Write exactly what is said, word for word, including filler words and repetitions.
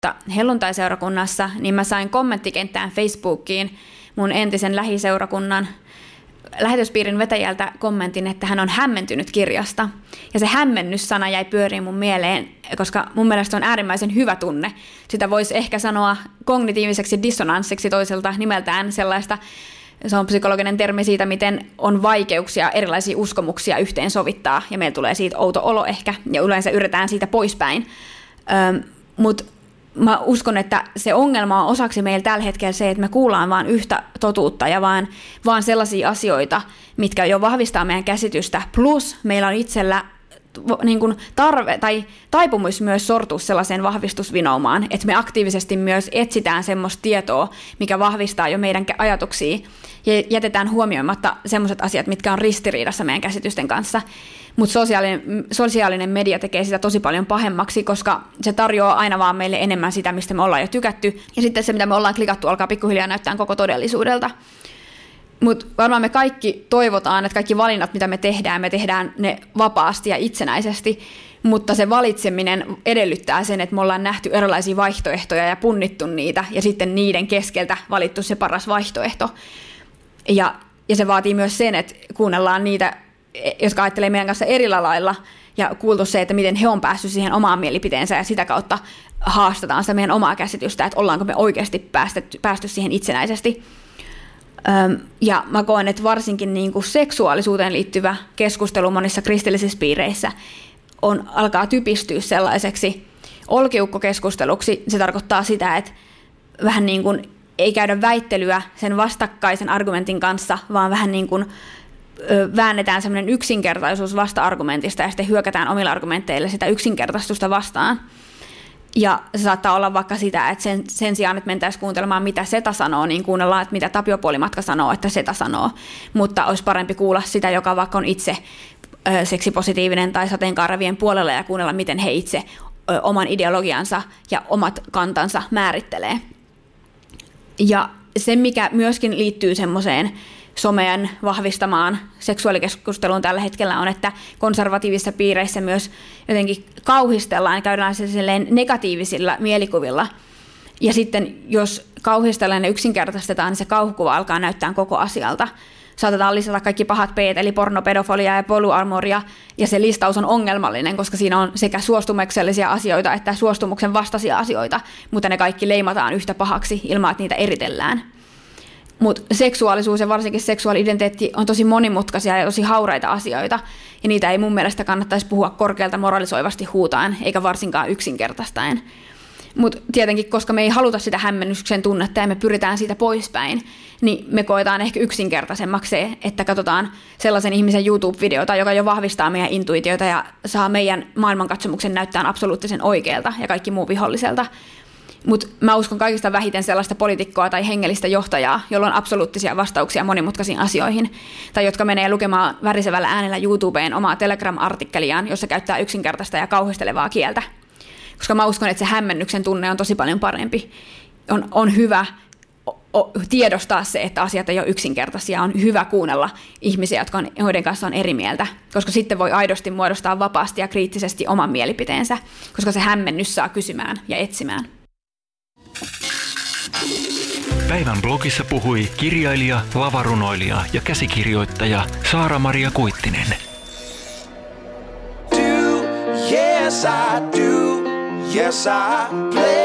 helluntaiseurakunnassa, niin mä sain kommenttikenttään Facebookiin mun entisen lähiseurakunnan lähetyspiirin vetäjältä kommentin, että hän on hämmentynyt kirjasta. Ja se hämmennyssana jäi pyöriin mun mieleen, koska mun mielestä on äärimmäisen hyvä tunne. Sitä voisi ehkä sanoa kognitiiviseksi dissonanssiksi toiselta nimeltään sellaista. Se on psykologinen termi siitä, miten on vaikeuksia erilaisia uskomuksia yhteensovittaa, ja meillä tulee siitä outo olo ehkä, ja yleensä yritetään siitä poispäin. Öm, Mutta mä uskon, että se ongelma on osaksi meillä tällä hetkellä se, että me kuullaan vain yhtä totuutta ja vaan, vaan sellaisia asioita, mitkä jo vahvistaa meidän käsitystä, plus meillä on itsellä niin kuin tarve tai taipumus myös sortua sellaiseen vahvistusvinoumaan, että me aktiivisesti myös etsitään semmoista tietoa, mikä vahvistaa jo meidän ajatuksia ja jätetään huomioimatta semmoiset asiat, mitkä on ristiriidassa meidän käsitysten kanssa. Mutta sosiaalinen, sosiaalinen media tekee sitä tosi paljon pahemmaksi, koska se tarjoaa aina vaan meille enemmän sitä, mistä me ollaan jo tykätty, ja sitten se, mitä me ollaan klikattu, alkaa pikkuhiljaa näyttää koko todellisuudelta. Mutta varmaan me kaikki toivotaan, että kaikki valinnat, mitä me tehdään, me tehdään ne vapaasti ja itsenäisesti, mutta se valitseminen edellyttää sen, että me ollaan nähty erilaisia vaihtoehtoja ja punnittu niitä, ja sitten niiden keskeltä valittu se paras vaihtoehto. Ja, ja se vaatii myös sen, että kuunnellaan niitä, jotka ajattelee meidän kanssa eri lailla, ja kuultu se, että miten he on päässyt siihen omaan mielipiteensä, ja sitä kautta haastetaan sitä meidän omaa käsitystä, että ollaanko me oikeasti päästy, päästy siihen itsenäisesti. Ja mä koen, että varsinkin niin kuin seksuaalisuuteen liittyvä keskustelu monissa kristillisissä piireissä on, alkaa typistyä sellaiseksi olkiukkokeskusteluksi. Se tarkoittaa sitä, että vähän niin kuin ei käydä väittelyä sen vastakkaisen argumentin kanssa, vaan vähän niin kuin väännetään semmoinen yksinkertaisuus vasta-argumentista ja sitten hyökätään omilla argumenteilla sitä yksinkertaistusta vastaan. Ja se saattaa olla vaikka sitä, että sen, sen sijaan, että mentäisiin kuuntelemaan, mitä Seta sanoo, niin kuunnellaan, että mitä Tapio Puolimatka sanoo, että Seta sanoo. Mutta olisi parempi kuulla sitä, joka vaikka on itse ö, seksipositiivinen tai sateenkaaravien puolella, ja kuunnella, miten he itse ö, oman ideologiansa ja omat kantansa määrittelee. Ja se, mikä myöskin liittyy semmoiseen someen vahvistamaan seksuaalikeskusteluun tällä hetkellä on, että konservatiivisissa piireissä myös jotenkin kauhistellaan ja käydään sellaiseen negatiivisilla mielikuvilla. Ja sitten jos kauhistellaan ja yksinkertaistetaan, niin se kauhukuva alkaa näyttää koko asialta. Saatetaan lisätä kaikki pahat peet, eli porno, pedofilia ja polyamoria, ja se listaus on ongelmallinen, koska siinä on sekä suostumuksellisia asioita että suostumuksen vastaisia asioita, mutta ne kaikki leimataan yhtä pahaksi ilman, että niitä eritellään. Mutta seksuaalisuus ja varsinkin seksuaali-identiteetti on tosi monimutkaisia ja tosi hauraita asioita, ja niitä ei mun mielestä kannattaisi puhua korkealta moralisoivasti huutaen, eikä varsinkaan yksinkertaistaen. Mutta tietenkin, koska me ei haluta sitä hämmennyksen tunnetta ja me pyritään siitä poispäin, niin me koetaan ehkä yksinkertaisemmaksi se, että katsotaan sellaisen ihmisen YouTube-videota, joka jo vahvistaa meidän intuitioita ja saa meidän maailmankatsomuksen näyttää absoluuttisen oikealta ja kaikki muu viholliselta. Mutta mä uskon kaikista vähiten sellaista poliitikkoa tai hengellistä johtajaa, jolla on absoluuttisia vastauksia monimutkaisiin asioihin, tai jotka menee lukemaan värisevällä äänellä YouTubeen omaa Telegram-artikkeliaan, jossa käyttää yksinkertaista ja kauhistelevaa kieltä. Koska mä uskon, että se hämmennyksen tunne on tosi paljon parempi. On, on hyvä o, tiedostaa se, että asiat ei ole yksinkertaisia. On hyvä kuunnella ihmisiä, jotka on, joiden kanssa on eri mieltä, koska sitten voi aidosti muodostaa vapaasti ja kriittisesti oman mielipiteensä, koska se hämmennys saa kysymään ja etsimään. Päivän blogissa puhui kirjailija, lavarunoilija ja käsikirjoittaja Saara-Maria Kuittinen. Do, yes I do, yes I play.